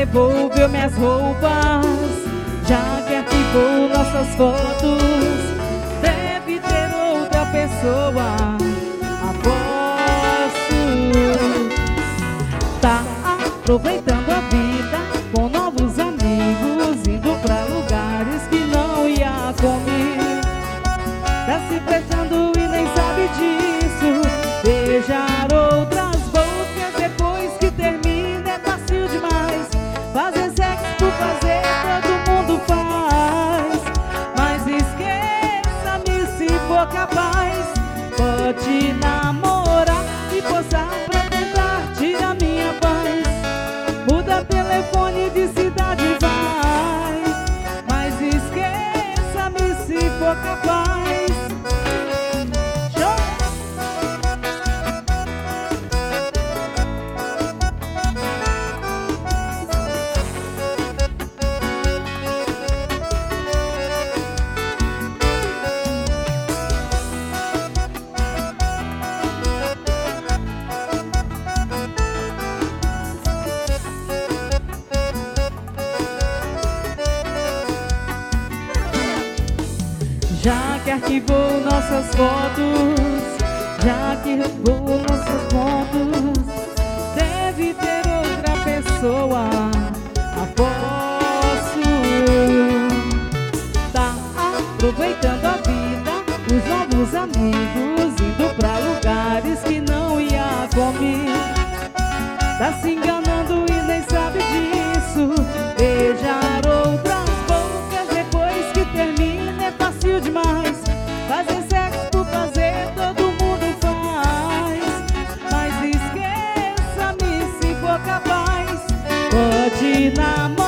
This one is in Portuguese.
devolveu minhas roupas. Já que arquivou nossas fotos, deve ter outra pessoa. Aposto. Tá aproveitando a vida com novos amigos, indo pra lugares que não ia comigo. Tá se fechando e nem sabe disso. Beijar outras bocas depois que termina é fácil demais. Fazer sexo por fazer todo mundo faz. Mas esqueça-me se for capaz. Pode namorar e posar pra tentar tirar minha paz. Muda telefone de cidade, vai. Mas esqueça-me se for capaz. Já que arquivou nossas fotos, já que roubou nossas fotos, deve ter outra pessoa. Aposto. Tá aproveitando a vida, os novos amigos, indo pra lugares que não ia comigo. Tá se enganando e nem sabe disso. Beijar outras bocas depois que termina é fácil demais. Fazer sexo por fazer todo mundo faz. Mas esqueça-me se for capaz. Pode namorar